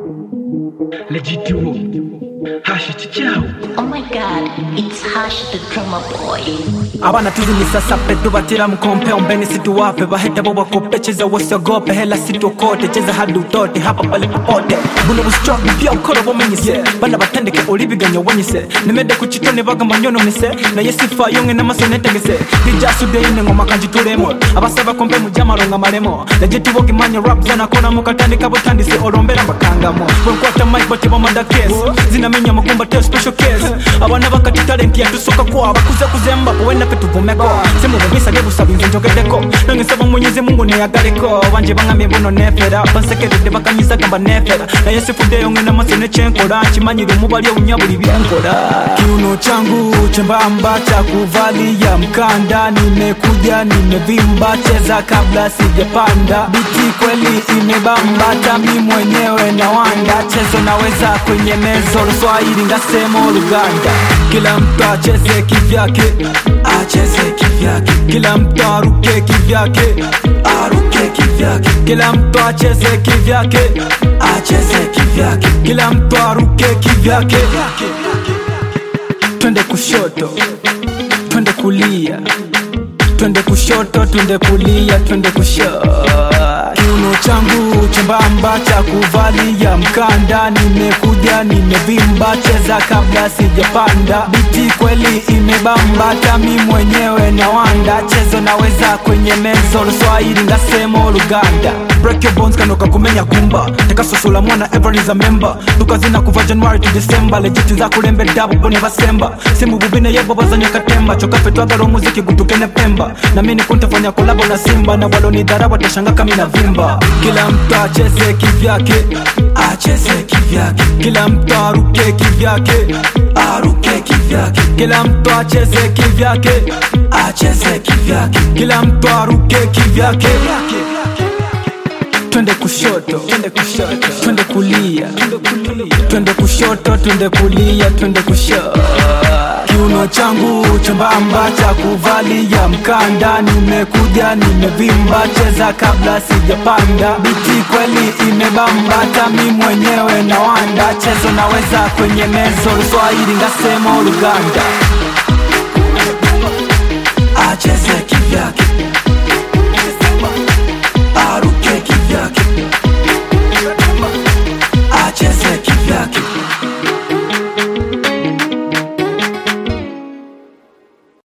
Legitimo. Hashi Tichao. Oh my god, it's Hash the drummer boy. Abana tuzimisa sape tubatira mkompe ombeni situ wape baheta boba kope cheza wasiogope hela situ kote cheza hadi utote hapa pale popote buno bustroke bya ukora bomenyise bana batendeke olibiganya wanyise nemede kuchitone baga manyono nise na yesifa yonge na masonete ngese dijasu de ine ngoma kanji turemo abasaba kompe mujama ronga maremo legit woki manya rap zana kona mukatani kabotandi se orombera bakangamo kwata mic bote bomanda case zinamenya makumba tell special case abana bakati talent ya tusoka kwa bakuze kuzemba wena petu vumeko semu bumisa gebu sabinze njogedeko nange saba mwenyezi Mungu ne yagareko banje bangamye bono nefera bansekerede bakanyisa kamba nefera na Yesu fude yonge na masene chenkora chimanyire mubali unyabuli byankora kiuno changu chembamba cha kuvalia mkanda nimekuja nimevimba cheza kabla sijapanda biti kweli imebamba tami mwenyewe na wanda chezo naweza kwenye mezo Swahili ngasemo Luganda kila mtu acheze kivyake acheze kivyake kila mtu aruke kivyake aruke kivyake kila mtu acheze kivyake acheze kivyake kila mtu aruke kivyake twende kushoto twende kulia twende kushoto twende kulia twende kushoto kiuno changu chembamba cha kuvalia mkanda nimekuja nimevimba cheza kabla sijapanda biti kweli imebamba tami mwenyewe na wanda chezo naweza kwenye mezo Swahili ngasemo Luganda break your bones kanoka kumenya kumba teka sosola mwana ever is a member tukazina kuva January to December legit za kulembe double bone basemba simu bubine yebo bazanya katemba chokafe twagalo muziki gutukene pemba na mimi kuntafanya collab na Simba na waloni dharau watashanga kama na vimba kila mtu acheze kivyake acheze kivyake kila mtu aruke kivyake aruke kivyake kila mtu acheze kivyake acheze kivyake kila mtu aruke kivyake twende kushoto twende kushoto twende kulia twende kushoto twende kulia twende kushoto kiuno changu chembamba cha kuvalia mkanda nimekuja nimevimba cheza kabla sijapanda biti kweli imebamba tami mwenyewe na wanda chezo naweza kwenye mezo Swahili ngasemo Luganda